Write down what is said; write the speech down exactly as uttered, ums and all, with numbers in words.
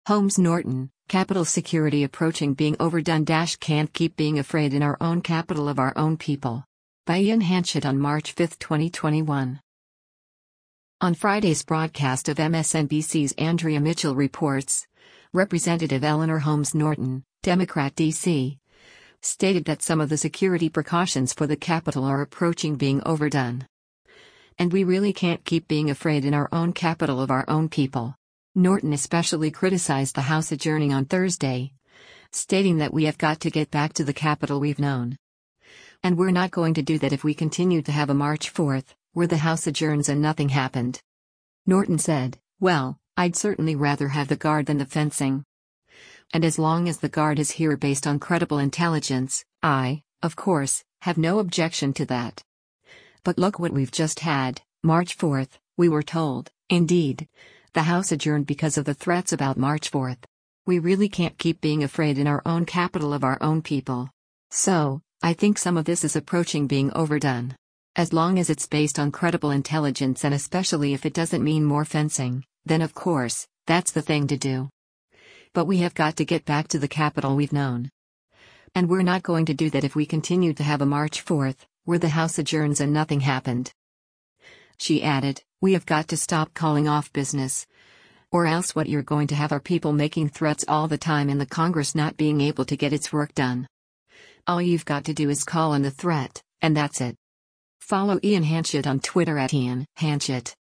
Holmes Norton, Capitol security approaching being overdone. Dash can't keep being afraid in our own capital of our own people. By Ian Hanchett on March fifth, twenty twenty-one. On Friday's broadcast of M S N B C's Andrea Mitchell Reports, Representative Eleanor Holmes Norton, Democrat D C, stated that some of the security precautions for the Capitol are approaching being overdone. And we really can't keep being afraid in our own capital of our own people. Norton especially criticized the House adjourning on Thursday, stating that we have got to get back to the Capitol we've known. And we're not going to do that if we continue to have a March fourth, where the House adjourns and nothing happened. Norton said, "Well, I'd certainly rather have the guard than the fencing. And as long as the guard is here based on credible intelligence, I, of course, have no objection to that. But look what we've just had, March fourth, we were told, indeed, the House adjourned because of the threats about March fourth. We really can't keep being afraid in our own capital of our own people. So, I think some of this is approaching being overdone. As long as it's based on credible intelligence and especially if it doesn't mean more fencing, then of course, that's the thing to do. But we have got to get back to the Capitol we've known. And we're not going to do that if we continue to have a March fourth, where the House adjourns and nothing happened." She added, "We have got to stop calling off business. Or else what you're going to have are people making threats all the time and the Congress not being able to get its work done. All you've got to do is call in the threat, and that's it." Follow Ian Hanchett on Twitter at Ian Hanchett.